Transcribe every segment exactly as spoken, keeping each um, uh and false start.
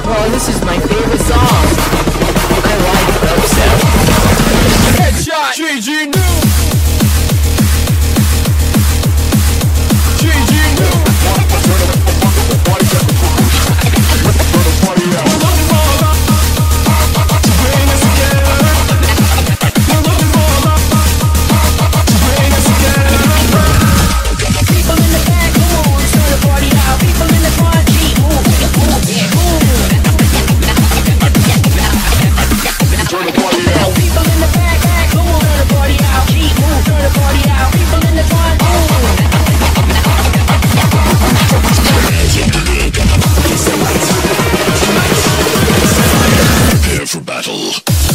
Oh, this is my favorite song. I like dubstep. Headshot. G G New. G G New. For battle.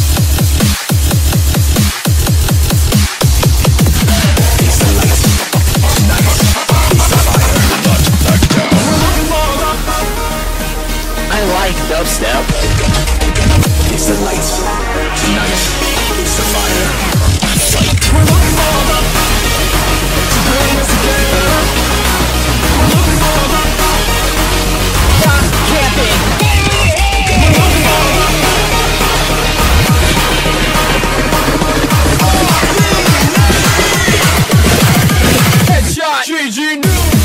I like dubstep. It's the lights. Tonight. It's the fire. Fight. We're looking for love to bring us together. We're looking for love. Stop camping. We're looking for love. Headshot. G G New.